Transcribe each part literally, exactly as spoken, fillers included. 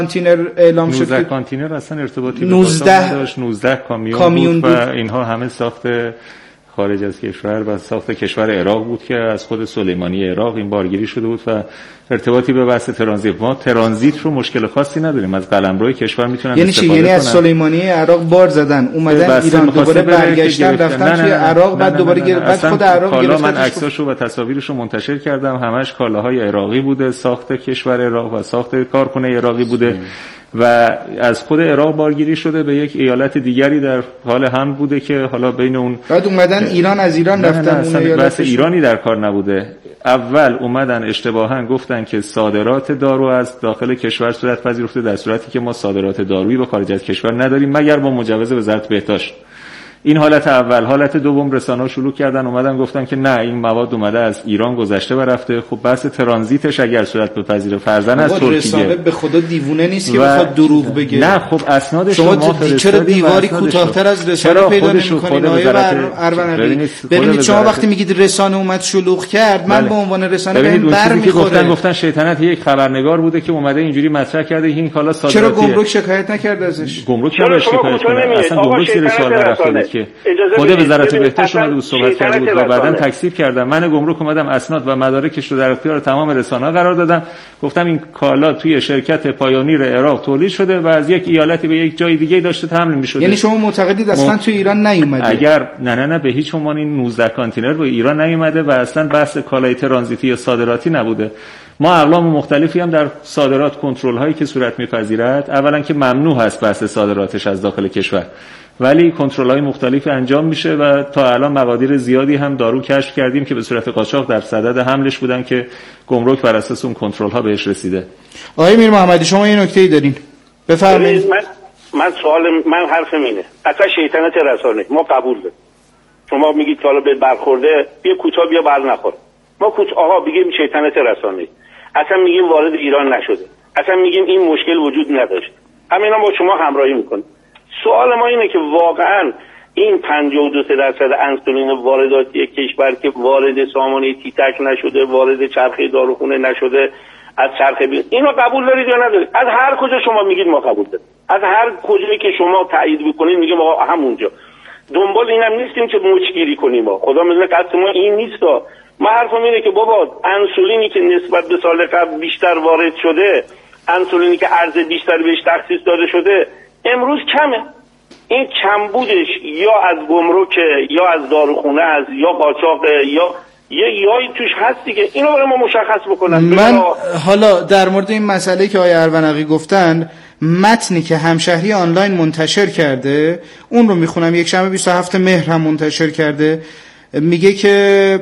کانتینر اعلام شد. نوزده کانتینر اصلا ارتباطی به قاچاق نداشت. نوزده کامیون, کامیون بود, بود و اینها همه ساخت خارج از کشور و ساخت کشور عراق بود که از خود سلیمانی عراق این بارگیری شده بود و ارتباطی به بحث ترانزیت. ما ترانزیت رو مشکل خاصی نداریم، از قلمرو کشور میتونن یعنی استفاده کنن. یعنی از سلیمانی عراق بار زدن اومدن ایران دوباره برگشتن رفتن توی عراق بعد دوباره گرفت بعد خود عراق گرفت. من عکساشو و تصاویرشو منتشر کردم، همش کالاهای عراقی بوده، ساخت کشور عراق و ساخت کارخونه عراقی بوده و از خود عراق بارگیری شده به یک ایالت دیگری در حال هم بوده که حالا بین اون بعد اومدن ایران از ایران رفتن اون ایالت. ایرانی در کار نبوده. اول اومدن اشتباها گفتن که صادرات دارو از داخل کشور صورت پذیرفته، در صورتی که ما صادرات دارویی به خارج از کشور نداریم مگر با مجوز وزارت بهداشت. این حالت اول. حالت دوم رسانه‌ها شروع کردن اومدن گفتن که نه این مواد اومده از ایران گذشته و رفته. خب بحث ترانزیتش اگر صورت بپذیره فرضاً از ترکیه، رسانه به خدا دیوونه نیست که بخواد دروغ بگه. نه خب اسناد شما چرا دیواری کوتاه‌تر از رسانه پیدا نمی‌کنید؟ آیه اروند ببینید شما وقتی میگید رسانه اومد شلوغ کرد، من به عنوان رسانه بهم برمیخوره. گفتن گفتن شیطنت یک خبرنگار بوده که اومده اینجوری مطرح کرده این کالا صادراتی. چرا گمرک شکایت نکرد ازش؟ گمرک چرا شکایت کنه؟ اصلا گمرک زیر سوال نرفته که خود وزارت بهداشت اومد و صحبت کرده بود و بعداً تکذیب کردم. من گمرک اومدم اسناد و مدارکش رو در اختیار تمام رسانه‌ها قرار دادم، گفتم این کالا توی شرکت پایونیر عراق تولید شده و از یک ایالتی به یک جای دیگه داشته حمل می‌شده. یعنی شما معتقدید اصلا م... توی ایران نیومده؟ اگر نه نه نه به هیچ عنوان این نوزده کانتینر به ایران نیومده و اصلا بحث کالای ترانزیتی یا صادراتی نبوده. ما اقلام مختلفی هم در صادرات کنترل هایی که صورت می‌پذیرد، اولا که ممنوع هست بحث صادراتش از داخل کشور، ولی کنترل‌های مختلفی انجام میشه و تا الان مقادیر زیادی هم دارو کشف کردیم که به صورت قاچاق در صدد حملش بودن که گمرک بر اساس اون کنترل‌ها بهش رسیده. آقای میر محمدی شما این نکته‌ای دارین؟ بفرمایید. من من سوال من حرفم اینه. اصلا شیطنت رسانه ما قبول داریم. شما میگید که حالا به برخورده بیا کوتاه بیا بر نخور. ما کوتاه آقا بگیم شیطنت رسانه. اصلا میگیم وارد ایران نشده. اصلا میگیم این مشکل وجود نداشت. همینا با شما همراهی میکنیم. سوال ما اینه که واقعا این پنجاه و دو درصد انسولین وارداتی کشور که وارد سامانه تیتک نشده، وارد چرخه داروخونه نشده، از چرخه بی... اینو قبول دارید یا ندارید؟ از هر کجا شما میگید ما قبول داریم، از هر کجایی که شما تایید بکنید میگیم آقا همونجا. دنبال اینم نیستیم که مچگیری کنیم. ما خدا میدونه قصد ما این نیست. ما حرفم اینه که بابا انسولینی که نسبت به سال قبل بیشتر وارد شده، انسولینی که عرض بیشتر بهش تخصیص داده شده امروز کمه. این کمبودش یا از گمرک یا از داروخونه از یا قاچاق یا یه یایی توش هست دیگه. اینو برای ما مشخص بکنن. من حالا در مورد این مسئله که آقای ارونقی گفتن، متنی که همشهری آنلاین منتشر کرده اون رو میخونم. یک شنبه بیست و هفتم مهر هم منتشر کرده. میگه که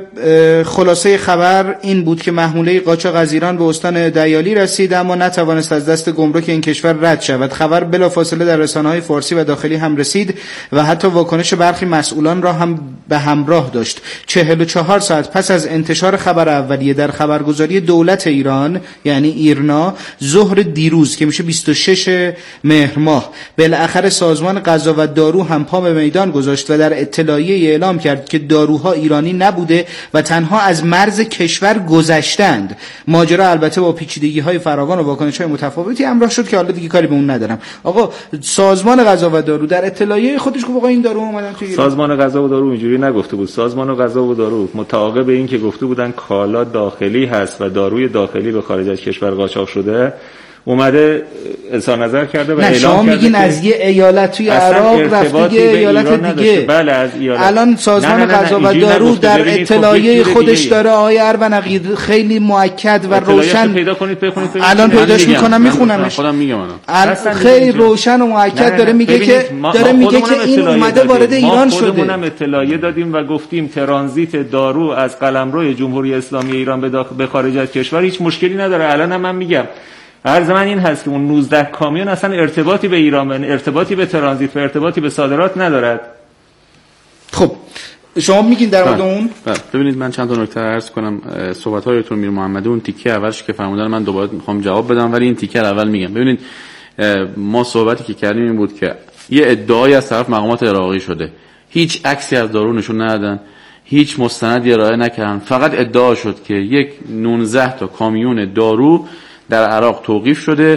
خلاصه خبر این بود که محموله قاچاق از ایران به استان دیالی رسید اما نتوانست از دست گمرک این کشور رد شود. خبر بلافاصله در رسانه‌های فارسی و داخلی هم رسید و حتی واکنش برخی مسئولان را هم به همراه داشت. چهل و چهار ساعت پس از انتشار خبر اولیه در خبرگزاری دولت ایران یعنی ایرنا ظهر دیروز که میشه بیست و شش مهر ماه بالاخره سازمان غذا و دارو هم پا به میدان گذاشت و در اطلاعیه اعلام کرد که دارو ها ایرانی نبوده و تنها از مرز کشور گذشتند. ماجرا البته با پیچیدگی های فراوان و واکنش های متفاوتی همراه شد که حالا دیگه کاری به اون ندارم. آقا سازمان غذا و دارو در اطلاعیه خودش گفت آقا این دارو اومدن تو ایران. سازمان غذا و دارو اینجوری نگفته بود. سازمان غذا و دارو متعاقب این که گفته بودن کالا داخلی هست و داروی داخلی به خارج از کشور قاچاق شده اومده اظهار نظر کرده و اعلام کرده. شما میگین از یه ایالت توی عراق رفت یه ایالت دیگه. بله از ایالت. الان سازمان غذا و دارو در اطلاعیه خودش داره آقای ارونقی خیلی مؤکد و روشن پیدا کنید بخونید. الان پیداش میکنم میخونمش. خودم میگم الان. خیلی روشن و مؤکد داره میگه که داره میگه که این اومده وارد ایران شده. ما خودمونم اطلاعیه دادیم و گفتیم ترانزیت دارو از قلمرو جمهوری اسلامی ایران به خارج از کشور هیچ مشکلی نداره. الان من میگم عرض من این هست که اون نوزده کامیون اصلا ارتباطی به ایران، ارتباطی به ترانزیت و ارتباطی به صادرات ندارد. خب شما میگین در مورد اون؟ ببینید من چند تا نکته عرض کنم. صحبت هایتون میر محمدی اون تیکه اولش که فرمودن من دوباره میخوام جواب بدم ولی این تیکه اول میگم. ببینید ما صحبتی که کردیم این بود که یه ادعایی از طرف مقامات عراقی شده، هیچ عکسی از دارو نشون ندادن، هیچ مستندی ارائه نکردن، فقط ادعا شد که یک نوزده تا کامیون دارو در عراق توقیف شده.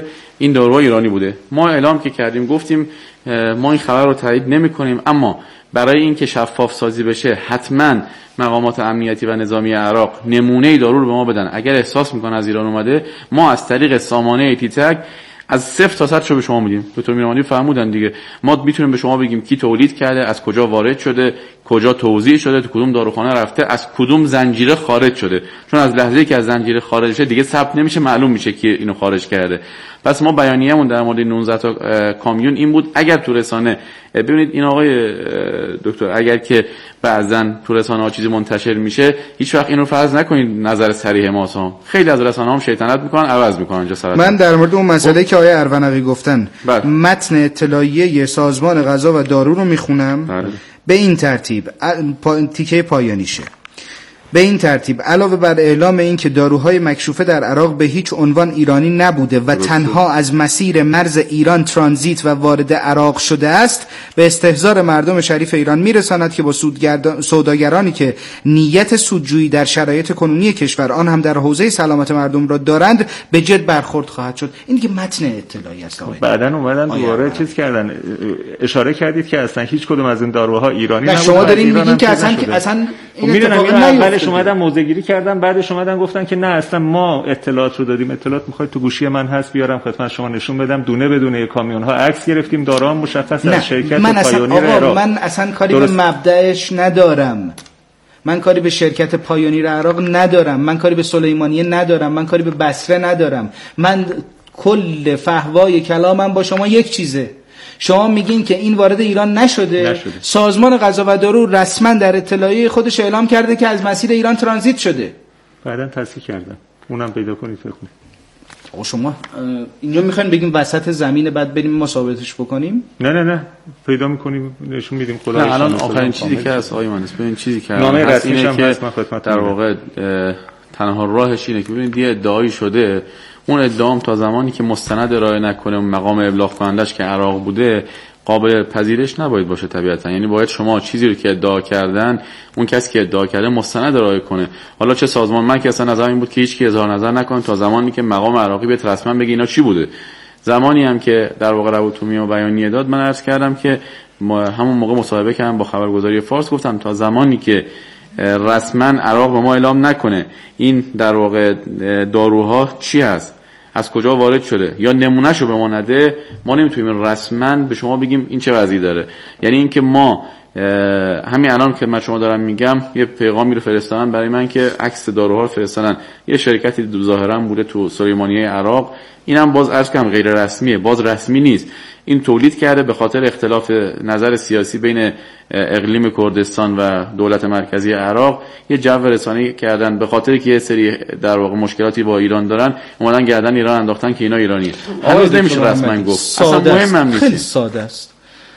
این داروها ایرانی بوده. ما اعلام که کردیم گفتیم ما این خبر رو تایید نمی‌کنیم، اما برای اینکه شفاف سازی بشه حتما مقامات امنیتی و نظامی عراق نمونه دارو رو به ما بدن. اگر احساس میکنن از ایران اومده، ما از طریق سامانه تیتک از صفر تا صد رو به شما میدیم. دکتر میرمانی فرمودن دیگه، ما میتونیم به شما بگیم کی تولید کرده، از کجا وارد شده، کجا توزیع شده، تو کدوم داروخانه رفته، از کدوم زنجیره خارج شده. چون از لحظه‌ای که از زنجیره خارج شه دیگه ثبت نمیشه، معلوم میشه کی اینو خارج کرده. پس ما بیانیه‌مون در مورد نوزده تا کامیون این بود. اگر تو رسانه ببینید این آقای دکتر، اگر که بعضن تو رسانه‌ها چیزی منتشر میشه، هیچ وقت اینو فرض نکنید نظر صریح ماست. خیلی از رسانه‌ها هم شیطنت میکنن، عوض میکنن جسارت. من در مورد اون مسئله که آقای ارونقی گفتن بله. متن اطلاعیه سازمان غذا و دارو رو میخونم بله. به این ترتیب پا... تیکه پایانیشه. به این ترتیب علاوه بر اعلام این که داروهای مکشوفه در عراق به هیچ عنوان ایرانی نبوده و تنها از مسیر مرز ایران ترانزیت و وارد عراق شده است، به استحضار مردم شریف ایران میرساند که با سوداگرانی که نیت سودجویی در شرایط کنونی کشور آن هم در حوزه سلامت مردم را دارند به جد برخورد خواهد شد. این که متن اطلاعی است. بعدن اومدن دوباره چیز کردن، اشاره کردید که اصلا هیچ کدوم از این داروها ایرانی نبوده. شما دارین میگین که اصلا که اصلا این اتفاق اومدن موضع‌گیری کردن، بعدش اومدن گفتن که نه اصلا ما اطلاعات رو دادیم. اطلاعات میخواید تو گوشی من هست بیارم خدمت شما نشون بدم، دونه به دونه کامیون ها عکس گرفتیم، داروها مشخص از شرکت پایونیر عراق. من اصلا کاری درست. به مبدأش ندارم، من کاری به شرکت پایونیر عراق ندارم، من کاری به سلیمانیه ندارم، من کاری به بصره ندارم. من کل فحوای کلامم با شما یک چیزه. شما میگین که این وارد ایران نشده, نشده. سازمان غذا و دارو رسما در اطلاعیه خودش اعلام کرده که از مسیر ایران ترانزیت شده. بعداً تصحیح کردن. اونم پیدا کنید بخونید. آقا شما اینجا میخواین بگیم وسط زمین بعد بریم ما ثابتش بکنیم؟ نه نه نه پیدا میکنیم نشون میدیم خدا. الان آخرین چیزی که از آقای مهندس ببین چیزی که نامه رسمیش هم هست، من خدمت در واقع تنها راهش اینه که ببینید یه ادعایی شده، اون ادعام تا زمانی که مستند ارائه نکنه مقام ابلاغ کنندش که عراق بوده قابل پذیرش نباید باشه طبیعتا. یعنی باید شما چیزی رو که ادعا کردن اون کسی که ادعا کرده مستند ارائه کنه. حالا چه سازمان، من که اصلا نظرم این بود که هیچ کی اظهار نظر نکنه تا زمانی که مقام عراقی بهت رسما بگه اینا چی بوده. زمانی هم که در واقع روتومی و بیانیه داد، من عرض کردم که همون موقع مصاحبه کردم با خبرگزاری فارس، گفتم تا زمانی که رسما عراق به ما اعلام نکنه این در واقع داروها چی هست، از کجا وارد شده، یا نمونهشو به ما نده، ما نمیتونیم رسما به شما بگیم این چه وضعی داره. یعنی اینکه ما همین الان که من شما دارم میگم یه پیغامی رو فرستادن برای من که عکس داروها رو فرستادن، یه شرکتی ظاهرا بوده تو سلیمانیه عراق، اینم باز عرض کنم غیر رسمیه، باز رسمی نیست. این تولید کرده به خاطر اختلاف نظر سیاسی بین اقلیم کردستان و دولت مرکزی عراق، یه جو رسانه‌ای کردن به خاطر که یه سری در واقع مشکلاتی با ایران دارن، اومدن گردن ایران انداختن که اینا ایرانیه. هنوز نمیشه رسما گفت، اصلا مهم هم نیست. خیلی ساده است.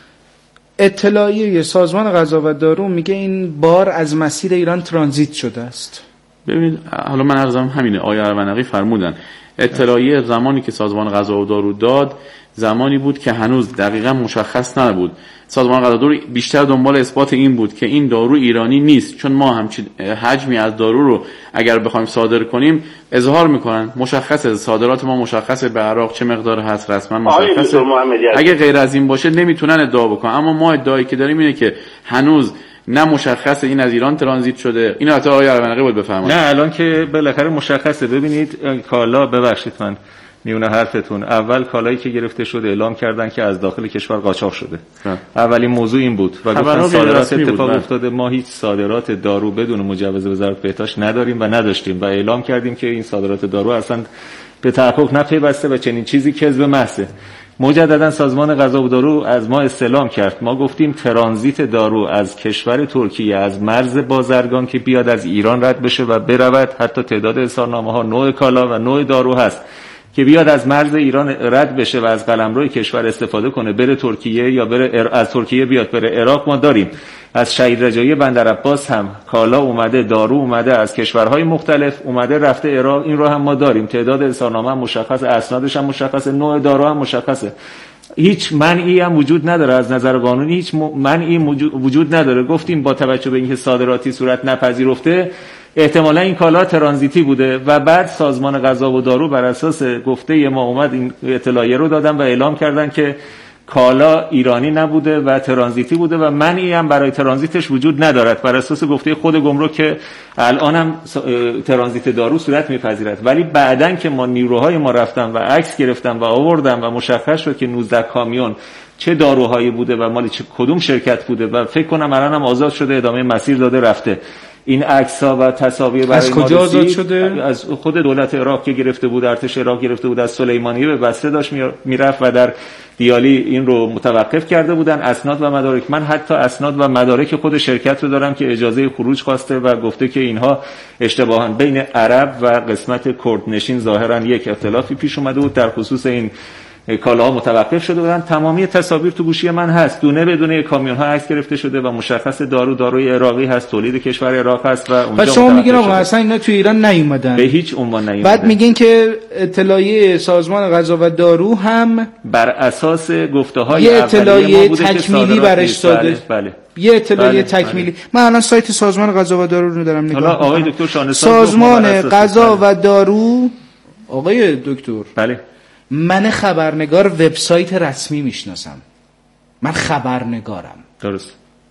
اطلاعیه سازمان غذا و دارو میگه این بار از مسیر ایران ترانزیت شده است. ببینید حالا من عرضم همینه، آقای ارونقی فرمودن اطلاعیه زمانی که سازمان غذا و دارو داد زمانی بود که هنوز دقیقا مشخص نبود. سازمان غذا و دارو بیشتر دنبال اثبات این بود که این دارو ایرانی نیست، چون ما همچین حجمی از دارو رو اگر بخوایم صادر کنیم اظهار میکنن، مشخصه صادرات ما مشخصه به عراق چه مقدار هست، رسما مشخصه. اگه غیر از این باشه نمیتونن ادعا بکنن. اما ما ادعایی که داریم اینه که هنوز نه مشخصه این از ایران ترانزیت شده. اینو حتی آقای ارونقی بود بفهمن. نه الان که بالاخره مشخصه. ببینید کالا، ببخشید من میونه حرفتون، اول کالایی که گرفته شده اعلام کردن که از داخل کشور قاچاق شده. ها. اولین موضوع این بود و گفتن صادرات اتفاق افتاده، ما هیچ صادرات دارو بدون مجوز وزارت بهداشت نداریم و نداشتیم و اعلام کردیم که این صادرات دارو اصلا به تحقق نپیوسته و چنین چیزی کذب محضه. مجددا سازمان غذا و دارو از ما استعلام کرد، ما گفتیم ترانزیت دارو از کشور ترکیه از مرز بازرگان که بیاد از ایران رد بشه و برود، حتی تعداد اظهارنامه ها نوع کالا و نوع دارو هست که بیاد از مرز ایران رد بشه و از قلمرو کشور استفاده کنه بره ترکیه یا بره از ترکیه بیاد بره عراق. ما داریم از شهید رجایی بندر عباس هم کالا اومده، دارو اومده از کشورهای مختلف اومده رفته عراق، این رو هم ما داریم. تعداد اظهارنامه هم مشخص، اسنادش هم مشخصه، نوع دارو هم مشخصه. هیچ منعی هم وجود نداره از نظر قانونی، هیچ منعی وجود نداره. گفتیم با توجه به اینکه صادراتی صورت نپذیرفته احتمالا این کالا ترانزیتی بوده و بعد سازمان غذا و دارو بر اساس گفته ما اومد این اطلاعیه رو دادن و اعلام کردن که کالا ایرانی نبوده و ترانزیتی بوده و منعی هم برای ترانزیتش وجود ندارد بر اساس گفته خود گمرک که الان هم ترانزیت دارو صورت میپذیرد. ولی بعدن که ما نیروهای ما رفتن و عکس گرفتن و آوردن و مشخص شد که نوزده کامیون چه داروهایی بوده و مال چه کدوم شرکت بوده و فکر کنم الان هم آزاد شده ادامه مسیر داده رفته. این عکس‌ها و تصاویر برای از کجا آزاد شده؟ از خود دولت عراق که گرفته بود، ارتش عراق گرفته بود، از سلیمانیه به بصره داشت میرفت و در دیالی این رو متوقف کرده بودن. اسناد و مدارک، من حتی اسناد و مدارک خود شرکت رو دارم که اجازه خروج خواسته و گفته که اینها اشتباهاً بین عرب و قسمت کرد نشین ظاهراً یک اختلافی پیش اومده بود در خصوص این کالاها متوقف شده بودن. تمامی تصاویر تو گوشی من هست، دونه بدونه کامیون ها عکس گرفته شده و مشخص دارو داروی عراقی هست، تولید کشور عراق هست و اونجا. بعد شما میگین آقا اصلا اینا تو ایران نیومدن، به هیچ عنوان نیومدن. بعد میگین که اطلاعیه سازمان غذا و دارو هم بر اساس گفته‌های یه اطلاعیه تکمیلی برش داده. بله, بله. یه اطلاعیه بله، تکمیلی. بله. من الان سایت سازمان غذا و دارو رو دارم نگاه حالا آقای دکتر شانه‌ساز سازمان غذا و دارو. آقای دکتر بله، من خبرنگار وبسایت رسمی میشناسم، من خبرنگارم. درست.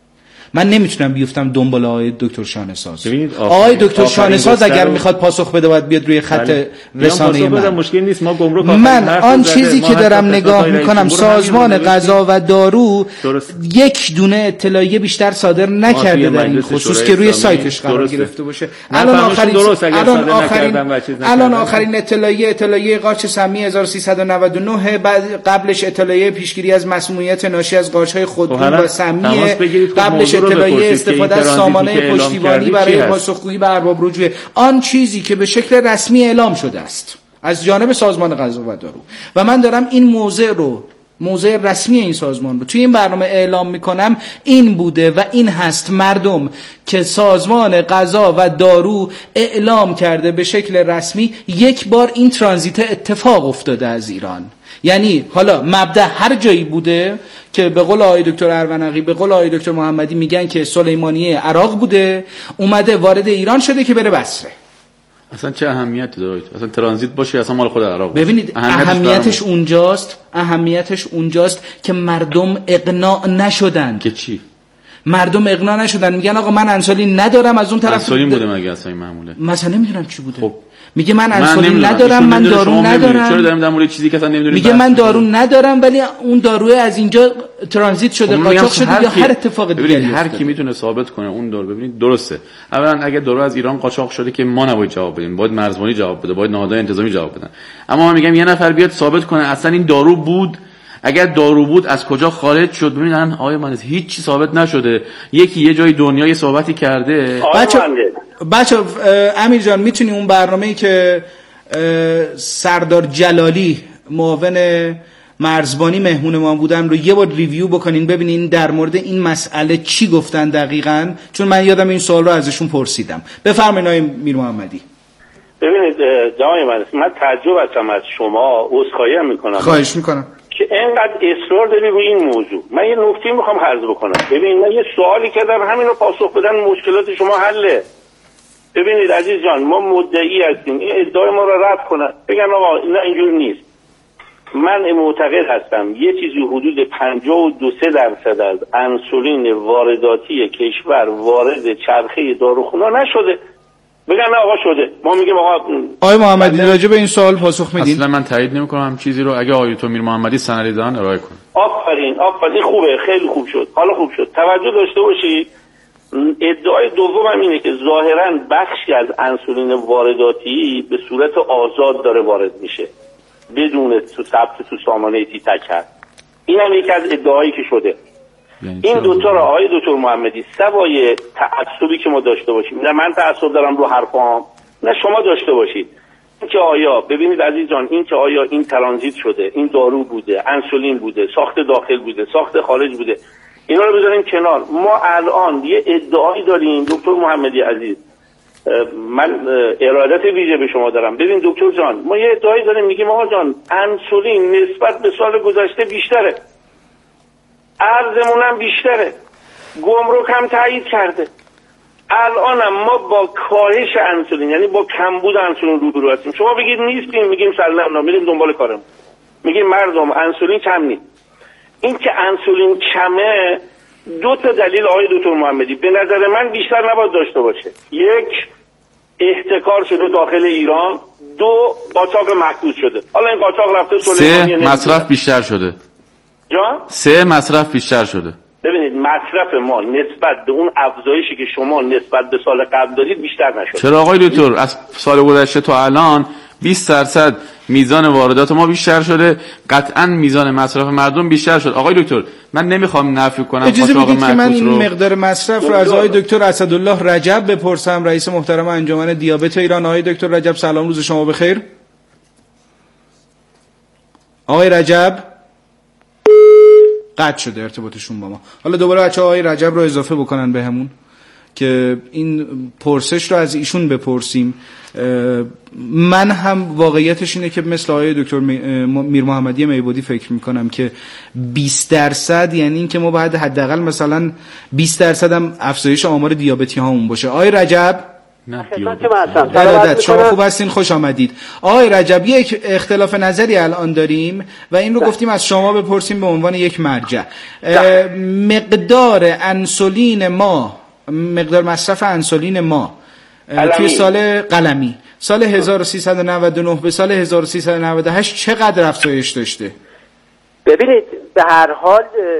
من نمیتونم بیفتم دنبال آقای دکتر شانه‌ساز. آقای, آقای دکتر شانه‌ساز اگر میخواد پاسخ بده باید بیاد روی خط بله. رسانه‌ای من. مشکل نیست، ما گمرک من آن چیزی که دارم نگاه میکنم سازمان غذا و دارو درست. یک دونه اطلاعیه بیشتر صادر نکرده در این خصوص که روی سایتش قرار گرفته باشه. الان آخرین الان آخرین الان آخرین اطلاعیه اطلاعیه قارچ سمی هزار و سیصد و نود و نه، بعد قبلش اطلاعیه پیشگیری از مسمومیت ناشی از قارچ‌های خودرو و سمی، قبلش اطلاعیه استفاده از سامانه پشتیبانی برای پاسخگویی به ارباب رجوع. آن چیزی که به شکل رسمی اعلام شده است از جانب سازمان غذا و دارو و من دارم این موضع رو، موضع رسمی این سازمان رو توی این برنامه اعلام میکنم، این بوده و این هست مردم که سازمان غذا و دارو اعلام کرده به شکل رسمی یک بار این ترانزیت اتفاق افتاده از ایران. یعنی حالا مبدأ هر جایی بوده که به قول آقای دکتر ارونقی، به قول آقای دکتر محمدی میگن که سلیمانیه عراق بوده، اومده وارد ایران شده که بره بصره. اصلا چه اهمیتی داره؟ اصلا ترانزیت باشه اصلا مال خود عراق. ببینید اهمیتش اونجاست، اهمیتش اونجاست که مردم اقناع نشدن. که چی؟ مردم اقناع نشدن، میگن آقا من انسولین ندارم، از اون طرف انسولین بوده مگه اصلا این معموله؟ مثلا نمیدونم چی بوده. خب میگه من انسولین ندارم، من دارو ندارم. چرا داریم در مورد چیزی که اصلا نمیدونیم؟ میگه من دارو ندارم ولی اون داروی از اینجا ترانزیت شده، قاچاق شده یا هر اتفاق دیگه. هر کی میتونه ثابت کنه اون دارو. ببینید درسته، اولا اگه دارو از ایران قاچاق شده که ما نباید جواب بدیم، باید مرزبانی جواب بده، باید نهادهای انتظامی جواب بدن. اما من میگم یه نفر بیاد ثابت کنه اصلا این دارو بود، اگر دارو بود از کجا خارج شد. ببینید الان آقای مهندس هیچ چی ثابت نشده، یکی یه جای دنیای صحبتی کرده. بچه بچه امیر جان میتونی اون برنامه‌ای که سردار جلالی معاون مرزبانی مهمون ما بودن رو یه بار ریویو بکنین ببینین در مورد این مسئله چی گفتن دقیقاً، چون من یادم این سوال رو ازشون پرسیدم. بفرمایید آقای میر محمدی. ببینید جناب مهندس، من تعجب هستم از شما، عذرخواهی هم میکنم. خواهش میکنم که اینقدر اصرار داری روی این موضوع. من یه نکته میخوام عرض بکنم. ببین من یه سوالی کردم، همین رو پاسخ بدن مشکلات شما حله. ببینید عزیز جان، ما مدعی هستیم این ادعای ما رو رد کنن، بگن آقا اینا اینجور نیست. من معتقد هستم یه چیزی حدود پنجاه و دو سه درصد از انسولین وارداتی کشور وارد چرخه داروخونا نشده. بگن نه آقا شده، ما میگیم آقا. آقای محمدی راجع به این سوال پاسخ میدین؟ اصلا من تایید نمیکنم هم چیزی رو، اگه آقای میر محمدی سندی دارن ارائه کنه. آفرین آفرین، خوبه، خیلی خوب شد، حالا خوب شد. توجه داشته باشید، ادعای دوم هم اینه که ظاهرا بخشی از انسولین وارداتی به صورت آزاد داره وارد میشه بدون تو ثبت تو سامانه تیتک هست. این هم یکی از ادعایی که شده. یعنی این دوتا رو آقای دکتر محمدی سوای تعصبی که ما داشته باشیم، نه من تعصب دارم رو حرفام، نه شما داشته باشید، این که آیا ببینید عزیز جان، این که آیا این ترانزیت شده، این دارو بوده، انسولین بوده، ساخت داخل بوده، ساخت خارج بوده، اینا رو بذاریم کنار. ما الان یه ادعایی داریم دکتر محمدی عزیز، من ارادت ویژه به شما دارم. ببین دکتر جان، ما یه ادعایی داریم، میگیم آقا جان انسولین نسبت به سال گذشته بیشتره، ارزمون هم بیشتره، گمرک هم تایید کرده، الانم ما با کاهش انسولین یعنی با کمبود انسولین روبرو هستیم. شما بگید نیستیم، میگیم سلام، میریم دنبال کارم، میگیم مردم انسولین کم نیست. این که انسولین کمه دو تا دلیل آقای دکتر محمدی به نظر من بیشتر نباید داشته باشه. یک، احتکار شده داخل ایران. دو، قاچاق محدود شده. حالا این قاچاق رفته سه، مصرف بیشتر شده. جا؟ سه، مصرف بیشتر شده. ببینید مصرف ما نسبت به اون افزایشی که شما نسبت به سال قبل دارید بیشتر نشده. چرا آقای دکتر؟ از سال گذشته تا الان بیست درصد میزان واردات ما بیشتر شده، قطعا میزان مصرف مردم بیشتر شد. آقای دکتر من نمیخوام نفی کنم اجازه بدید که من این مقدار مصرف رو از آقای دکتر اسدالله رجب بپرسم، رئیس محترم انجمن دیابت ایران. آقای دکتر رجب سلام، روز شما بخیر. آقای رجب قطع شده ارتباطشون با ما. حالا دوباره بچه‌ها آقای رجب رو اضافه بکنن بهمون که این پرسش رو از ایشون بپرسیم. من هم واقعیتش اینه که مثل آقای دکتر میر محمدی میبودی فکر میکنم که بیست درصد یعنی این که ما باید حداقل مثلا بیست درصد هم افزایش آمار دیابتی هامون باشه. آقای رجب نه دیابت شما خوب هستین، خوش آمدید. آقای رجب یک اختلاف نظری الان داریم و این رو ده. گفتیم از شما بپرسیم به عنوان یک مرجع. مقدار انسولین ما مقدار مصرف انسولین ما توی سال قلمی سال هزار و سیصد و نود و نه به سال هزار و سیصد و نود و هشت چقدر افزایش داشته؟ ببینید به هر حال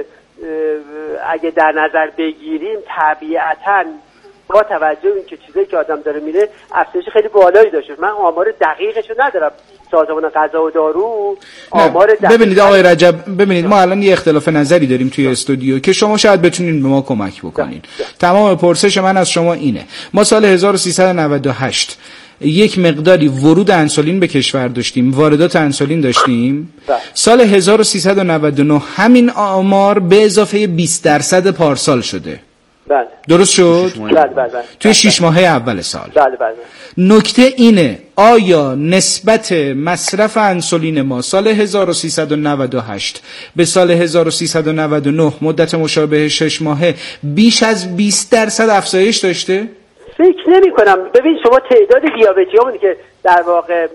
اگه در نظر بگیریم طبیعتاً با توجه به اینکه چیزایی که آدم داره میره افزایش خیلی بالایی داشته. من آمار دقیقشو ندارم، سازمان غذا و دارو آمار دقیق. ببینید آقای رجب، ببینید ما الان یه اختلاف نظری داریم توی استودیو که شما شاید بتونین به ما کمک بکنین. تمام پرسش من از شما اینه، ما سال هزار و سیصد و نود و هشت یک مقداری ورود انسولین به کشور داشتیم، واردات انسولین داشتیم. سال هزار و سیصد و نود و نه همین آمار به اضافه بیست درصد پارسال شده. بله. درست شد؟ بله بله بله. توی شش ماهه اول سال. بله بله. نکته اینه آیا نسبت مصرف انسولین ما سال هزار و سیصد و نود و هشت به سال هزار و سیصد و نود و نه مدت مشابه شش ماهه بیش از بیست درصد افزایش داشته؟ فکر نمی کنم. ببین شما تعداد دیابتی‌هامون که در واقع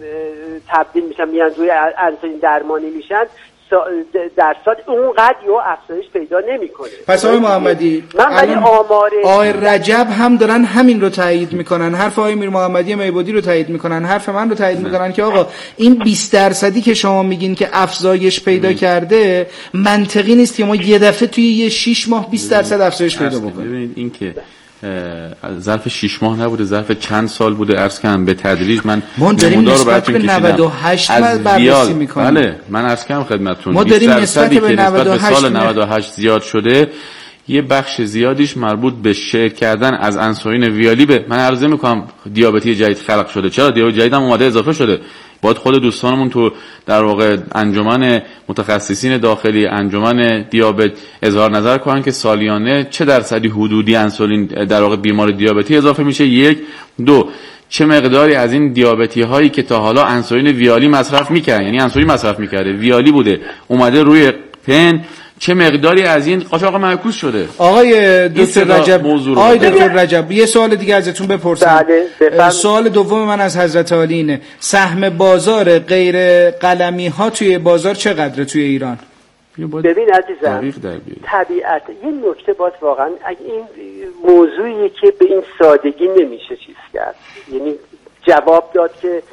تبدیل میشن میان روی انسولین درمانی میشن در سال اونقدر یه افزایش پیدا نمیکنه. پس آقای محمدی من ولی آمار آقای رجب هم دارن همین رو تایید میکنن، حرف آقای میر محمدی میبودی رو تایید میکنن، حرف من رو تایید میکنن که آقا این بیست درصدی که شما میگین که افزایش پیدا کرده منطقی نیست که ما یه دفعه توی یه شش ماه بیست درصد افزایش پیدا بکنیم. ببینید این که ظرف شش ماه نبوده، ظرف چند سال بوده، عرض کنم به تدریج. من ما داریم نسبت به نود و هشت بررسی میکنیم. بله من عرض کنم خدمتتون ما داریم نسبت به نسبت به سال نود و هشت زیاد شده. یه بخش زیادیش مربوط به شیر کردن از انسولین ویالی به من عرض میکنم دیابتی جدید خلق شده. چرا دیابت جدید هم اومده اضافه شده. باید خود دوستانمون تو در واقع انجمن متخصصین داخلی انجمن دیابت اظهار نظر کنن که سالیانه چه درصدی حدودی انسولین در واقع بیمار دیابتی اضافه میشه. یک، دو، چه مقداری از این دیابتی هایی که تا حالا انسولین ویالی مصرف میکردن، یعنی انسولین مصرف میکرده ویالی بوده اومده روی پن، چه مقداری از این قاچاق معکوس شده. آقای دکتر رجب آقای دکتر رجب یه سوال دیگه ازتون بپرسم. بله. سوال دوم من از حضرت عالی اینه، سهم بازار غیر قلمی ها توی بازار چقدره توی ایران؟ ببین عزیزم طبیعت یه نکته باید واقعا این موضوعی که به این سادگی نمیشه چیز کرد، یعنی جواب داد که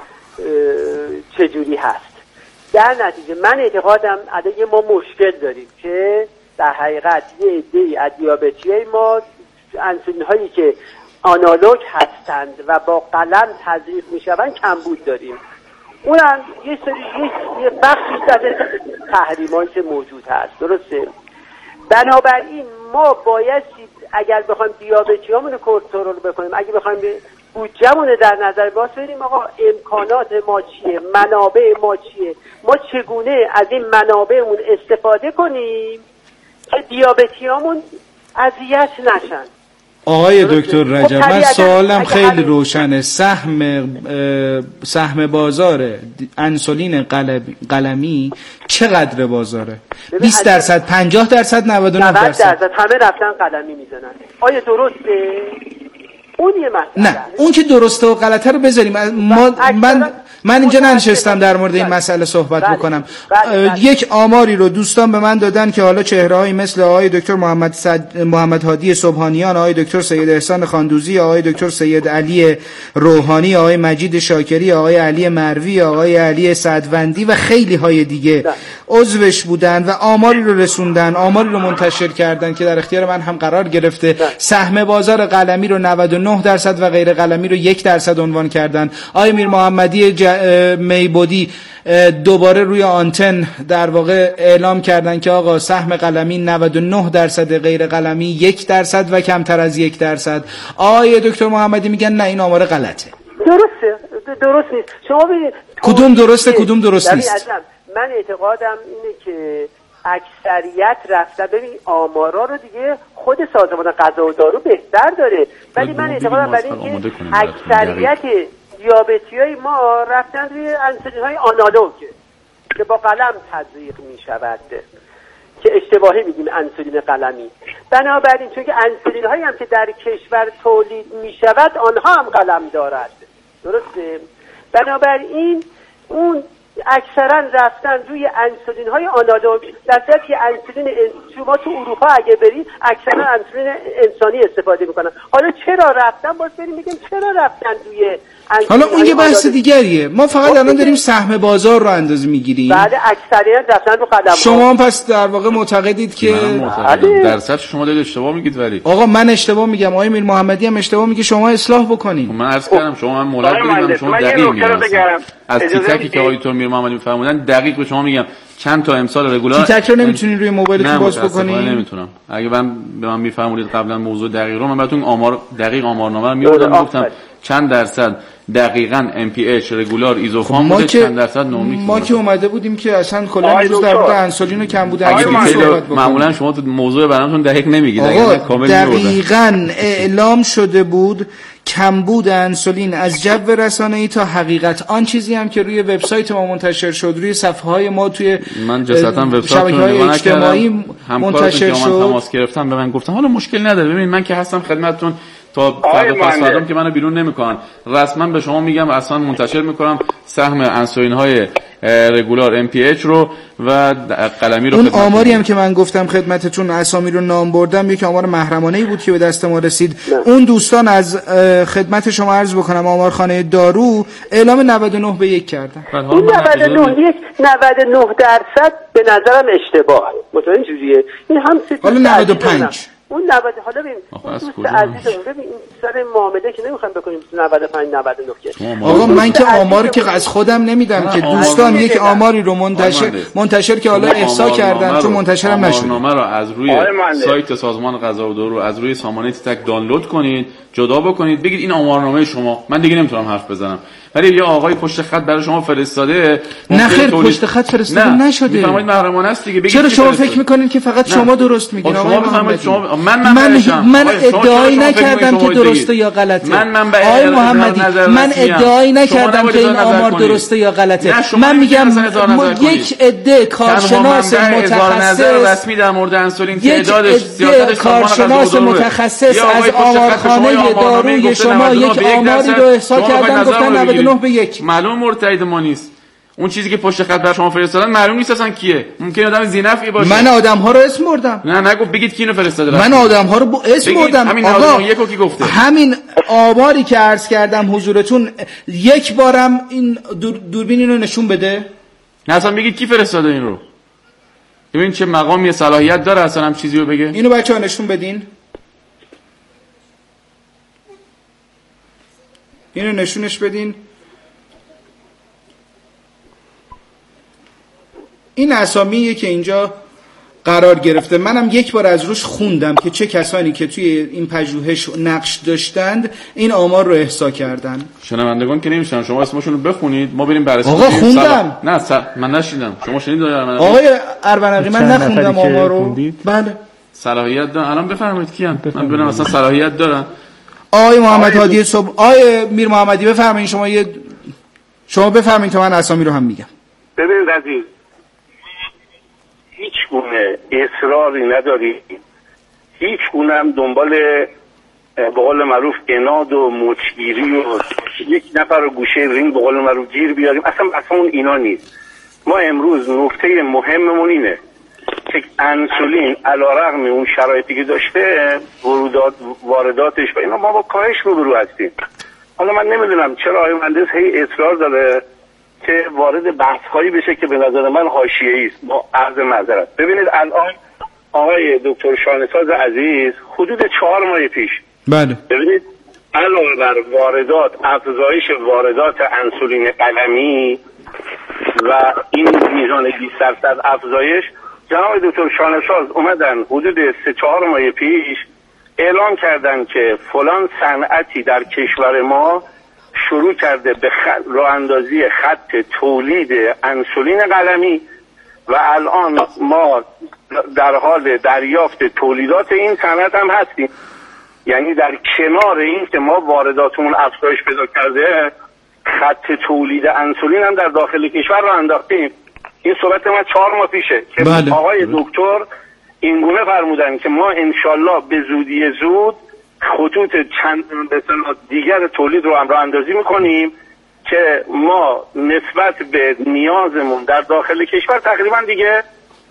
چجوری هست. در نتیجه من اعتقادم علیه ما مشکل داریم که در حقیقت یه عده‌ای از دیابتیای ما انسولین هایی که آنالوگ هستند و با قلم تزریق میشوند کمبود داریم. اونم یه سری یه بخشی از تحریمایی که موجود هست. درسته؟ بنابراین ما باید اگر بخوایم دیابتیامون رو کنترل بکنیم، اگه بخوایم بودجه‌مون در نظر باز بریم آقا امکانات ما چیه، منابع ما چیه، ما چگونه از این منابعمون استفاده کنیم که دیابتیامون اذیت نشن. آقای دکتر رجب من سوالم خیلی روشنه، سهم سهم بازار انسولین قلمی چقدر بازاره؟ بیست درصد، پنجاه درصد، نود و نه درصد؟ همه رفتن قلمی میزنن. آیا درسته؟ اون یه مسئله. نه اون که درسته و غلطه رو بذاریم. ما من من اینجا ننشستم در مورد این مسئله صحبت بله. بکنم. بله. بله. یک آماری رو دوستان به من دادن که حالا چهره‌هایی مثل آقای دکتر محمد صد... محمد هادی سبحانیان، آقای دکتر سید احسان خاندوزی، آقای دکتر سید علی روحانی، آقای مجید شاکری، آقای علی مروی، آقای علی سعدوندی و خیلی های دیگه عضوش بودن و آماری رو رسوندن، آماری رو منتشر کردن که در اختیار من هم قرار گرفته. سهم بازار قلمی رو نود و نه درصد و غیر قلمی رو یک درصد عنوان کردن. آقای میر محمدی ج... میبودی دوباره روی آنتن در واقع اعلام کردن که آقا سهم قلمی نود و نه درصد، غیر قلمی یک درصد و کمتر از یک درصد. آقای دکتر محمدی میگن نه این آمار غلطه. درسته، درست نیست. شما ببینید کدوم درسته کدوم درست نیست. من اعتقادم اینه که اکثریت رفتن. ببین آمارا رو دیگه خود سازمان غذا و دارو بهتر داره، ولی من اعتقادم برای اینکه اکثریت دیابتیای ما رفتن روی انسولین های آنالوگ که با قلم تزریق می شود که اشتباهی میگیم انسولین قلمی. بنابراین چون که انسولین هایی هم که در کشور تولید می شود آنها هم قلم دارد، درسته؟ بنابراین اون اکثرا رفتن روی انسولین های آنالوگ، در صورتی که انسولین شما تو اروپا اگه برید اکثرا انسولین انسانی استفاده میکنن. حالا چرا رفتن؟ باز بریم میگیم چرا رفتن روی حالا اون یه بحث دیگریه. ما فقط الان داریم سهم بازار رو اندازه میگیریم. بعد اکثریت رفتن رو قلم. شما هم پس در واقع معتقدید که درصد شما دارید اشتباه میگید. ولی آقا من اشتباه میگم، آقای میر محمدی هم اشتباه میگه، شما اصلاح بکنید. من عرض کردم شما من مولد بدید شما دقیق میگید. از تیتکی که آقای دکتر میر محمدی میفرمودن دقیق به شما میگم چند تا امسال رگولار. تیتک رو نمیتونین روی موبایلتون باز بکنید؟ نه نمیتونم. اگه من به من میفرمودید قبلا موضوع دقیق رو من براتون آمار دقیق آمارنامه رو میوردم میگفتم چند درصد دقیقاً ام پی اچ رگولار ایزوفام بوده، چند درصد نومیک. ما که اومده بودیم که اصلا کلا روز در مورد انسولین و کم بوده انسولین صحبت بکنیم. معمولا شما تو موضوع براتون دقیق نمیگید. دقیقاً اعلام شده بود کمبود انسولین از جو رسانه‌ای تا حقیقت. آن چیزی هم که روی وبسایت ما منتشر شد، روی صفحه‌های ما توی من جسارتاً وبسایت‌های اجتماعی منتشر شد، من تماس گرفتم به من گفتن حالا مشکل نداره، ببین من که هستم خدمتتون تا فردا پس فردام که منو بیرون نمیکنن، رسما به شما میگم اصلا منتشر میکنم سهم انسولین های رگولار ام پی اچ رو و قلمی رو. اون آماری هم که من گفتم خدمتتون اسامی رو نام بردم یک آمار محرمانه‌ای بود که به دست ما رسید. نه. اون دوستان از خدمت شما عرض بکنم آمارخانه دارو اعلام نود و نه به یک کردن. اون نود و نه یک نود و نه درصد به نظرم اشتباهه. متوجه جوریه این هم حالا نود و پنج اون نود حالا ببین دوست عزیزم ببین این سر معامله که نمیخوام بکنیم نود و پنج نود و نه که آقا من که آمار که از خودم نمیدم که دوستان یک آماری رو منتشر منتشر که حالا احصا کردن چون منتشرم نشد. آمارنامه رو از روی سایت سازمان غذا و دارو از روی سامانه تک دانلود کنید، جدا بکنید، بگید این آمارنامه شما. من دیگه نمیتونم حرف بزنم. ولی یه آقای پشت خط برای شما فرستاده، نه خیر پشت خط فرستاده نشده. میفرمایید محرمانه است دیگه. بگید چرا شما فکر میکنید که فقط شما درست میگین؟ آقای محمد شما من من من ادعایی نکردم که درسته یا غلطه. آقای محمدی من ادعایی نکردم که این آمار درسته یا غلطه. من میگم یک عده کارشناس متخصص رسمی در مورد انسولین تعدادش زیادتش کارشناس متخصص از آمارخانه داروی شما یک آماری رو احصا کردن گفتن نود و نه به یک. معلوم مرتضی ما نیست. اون چیزی که پشت خط بر شما فرستادن معلوم نیست اصلا کیه. ممکنه آدم ذی‌نفعی باشه. من آدم‌ها رو اسم بردم. نه نگو بگید کی اینو فرستاده. من آدم‌ها رو با اسم بردم. همین آقا یکو کی گفته؟ همین آماری که عرض کردم حضورتون یک بارم این دور دوربین اینو نشون بده. نه اصلا بگید کی فرستاده این رو. ببین چه مقامی صلاحیت داره اصلا هم چیزی رو بگه. اینو بچه‌ها نشون بدین. اینو نشونش بدین. این اسامیه که اینجا قرار گرفته. منم یک بار از روش خوندم که چه کسانی که توی این پژوهش نقش داشتند این آمار رو احصا کردن. شنوندگان که نمیشن شما اسمشون رو بخونید ما بریم بررسی کنیم. آقا خوندم. سل... نه سل... من نشیدم. شما شنیدید آقای اربنقی من نخوندم آمار رو. بله. صلاحیت دارن. الان بفرمایید کیان؟ من ببینم اصلا صلاحیت دارن. آقای محمد هادی صبح آقای میر محمدی بفرمایید شما یه شما بفرمایید تا من اسامی رو هم میگم. ببینید عزیز هیچ گونه اصراری نداری، هیچ گونه هم دنبال به قول معروف اناد و مچگیری و یک نفر رو گوشه رینگ به قول معروف گیر بیاریم، اصلا اصلا اون اینا نیست. ما امروز نکته مهممون اینه که انسولین علیرغم اون شرایطی که داشته ورودات وارداتش و اینا ما با کاهش روبرو هستیم. حالا من نمیدونم چرا آقای مهندس هی اصرار داره که وارد بحث‌هایی بشه که به نظر من حاشیه‌ای است. با عرض معذرت ببینید الان آقای دکتر شانه‌ساز عزیز حدود چهار ماه پیش بله ببینید علاوه بر واردات افزایش واردات انسولین قلمی و این میزان بیست درصد افزایش، جناب دکتر شانه‌ساز اومدن حدود سه چهار ماه پیش اعلام کردن که فلان صنعتی در کشور ما شروع کرده به خ... راه اندازی خط تولید انسولین قلمی و الان ما در حال دریافت تولیدات این صنعت هم هستیم. یعنی در کنار این که ما وارداتمون افزایش پیدا کرده، خط تولید انسولین هم در داخل کشور را انداختیم. این صحبت من چهار ماه پیشه که بله. آقای دکتر اینگونه فرمودن که ما انشالله به زودی زود خطوط چند مثلا دیگر تولید رو هم راه اندازی میکنیم که ما نسبت به نیازمون در داخل کشور تقریبا دیگه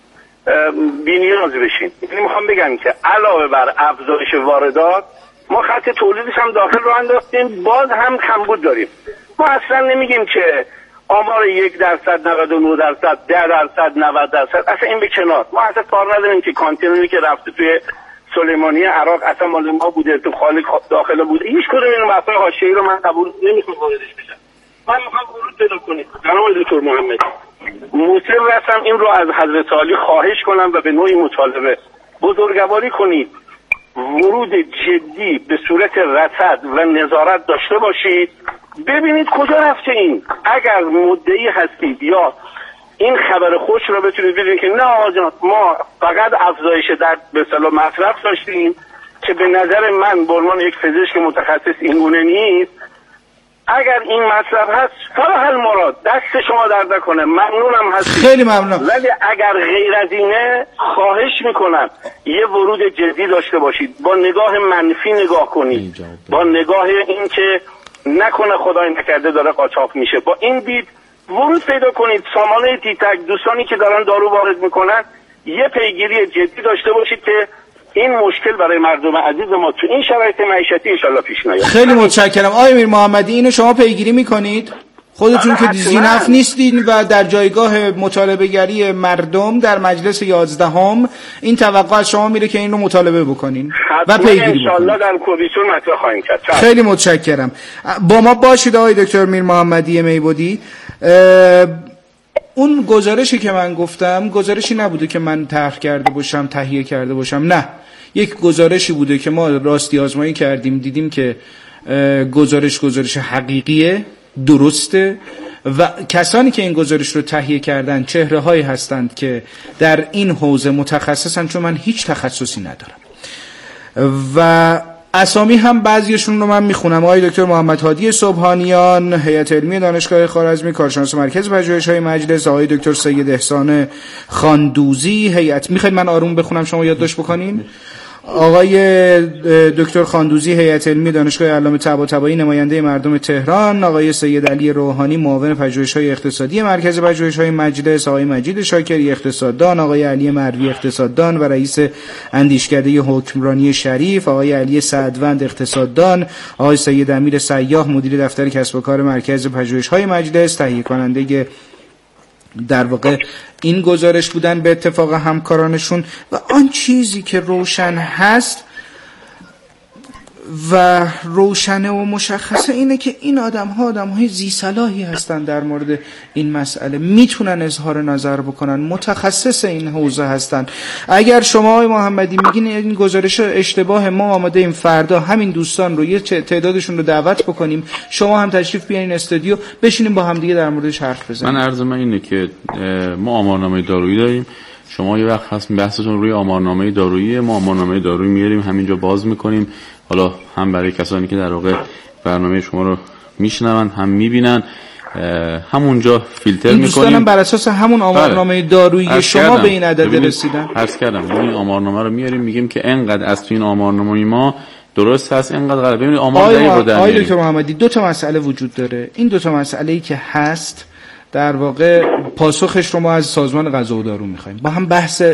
بی نیاز بشیم. یعنی میخوام بگم که علاوه بر افزایش واردات ما خط تولیدش هم داخل راه انداختیم، باز هم کمبود داریم. ما اصلا نمیگیم که آمار یک درصد، نود و نه درصد، ده درصد، نود درصد، اصلا این به کنار. ما اصلا کار نداریم که کانتینری که رفته توی سلیمانی عراق اصلا مال ما بوده، تو خالی داخل بوده. هیچ کدوم این بحث‌های حاشیه‌ای رو من قبول نمی‌کنم واردش بشم. من می‌خوام ورود پیدا کنید. جناب دکتر محمدی، مصر هستم این رو از حضرت عالی خواهش کنم و به نوعی مطالبه بزرگواری کنید، ورود جدی به صورت رصد و نظارت داشته باشید، ببینید کجا رفته این. اگر مدعی هستید یا این خبر خوش رو بتونید بگید که نه آقا ما فقط افزایش در به اصطلاح مصرف داشتیم که به نظر من به عنوان یک پزشک متخصص اینگونه نیست، اگر این مطلب هست فلاح المراد، دست شما درد نکنه، ممنونم هستید. خیلی ممنونم. ولی اگر غیر از اینه خواهش میکنم یه ورود جدی داشته باشید، با نگاه منفی نگاه کنید، با نگاه این که نکنه خدای نکرده داره قاچاق میشه، با این دید ورود پیدا کنید. سامانه تیتک، دوستانی که دارن دارو وارد میکنن یه پیگیری جدی داشته باشید که این مشکل برای مردم عزیز ما تو این شرایط معیشتی ان شاءالله پیش نیاد. خیلی متشکرم. آقای میر محمدی اینو شما پیگیری میکنید؟ خودتون که زینف نیستین و در جایگاه مطالبه گری مردم در مجلس یازدهم این توقع از شما میره که این رو مطالبه بکنین و پیگیری بکنین. ان شاءالله در کمیسیون مطرح خواهیم کرد. خیلی متشکرم. با ما باشید آقای دکتر میر محمدی میبودی. اون گزارشی که من گفتم گزارشی نبوده که من طرح کرده باشم، تهیه کرده باشم، نه، یک گزارشی بوده که ما راستی آزمایی کردیم، دیدیم که گزارش گزارش حقیقیه، درسته و کسانی که این گزارش رو تهیه کردن چهره هایی هستند که در این حوزه متخصصن، چون من هیچ تخصصی ندارم و اسامی هم بعضیشون رو من میخونم. آقای دکتر محمد هادی صبحانیان، هیئت علمی دانشگاه خوارزمی، کارشناس مرکز پژوهش‌های مجلس، آقای دکتر سید احسان خاندوزی، هیئت میخواید من آروم بخونم شما یادداشت بکنین؟ آقای دکتر خاندوزی، هیئت علمی دانشگاه علامه طباطبایی، نماینده مردم تهران، آقای سید علی روحانی، معاون پژوهش‌های اقتصادی مرکز پژوهش‌های مجلس، آقای مجید شاکری، اقتصاددان، آقای علی مروی، اقتصاددان و رئیس اندیشکده حکمرانی شریف، آقای علی سعدوند، اقتصاددان، آقای سید امیر سیاح، مدیر دفتر کسب و کار مرکز پژوهش‌های مجلس، تهیه کننده در واقع این گزارش بودن به اتفاق همکارانشون. و آن چیزی که روشن هست و روشنه و مشخصه اینه که این آدم ها آدم های ذی صلاحی هستن در مورد این مسئله، میتونن اظهار نظر بکنن، متخصص این حوزه هستن. اگر شما آقای محمدی میگین این گزارش اشتباه، ما آماده این فردا همین دوستان رو یه تعدادشون رو دعوت بکنیم، شما هم تشریف بیارین استودیو، بشینیم با هم دیگه در موردش حرف بزنیم. من عرض من اینه که ما آمارنامه دارویی داریم، شما یه وقت هست بحثتون روی آمارنامه دارویی، ما آمارنامه دارویی میاریم همینجا باز میکنیم، حالا هم برای کسانی که در واقع برنامه شما رو میشنون هم میبینن، همونجا فیلتر میکنیم. دوستانم بر اساس همون آمارنامه دارویی شما به این عدد رسیدن. عرض کردم این آمارنامه رو میاریم، میگیم که انقدر از تو این آمارنامه ما درست هست اینقدر غلط. ببینید آمار دقیق رو در آقای دکتر محمدی دو تا مسئله وجود داره. این دو تا مسئله‌ای که هست در واقع پاسخش رو ما از سازمان غذا و دارو می‌خوایم. با هم بحث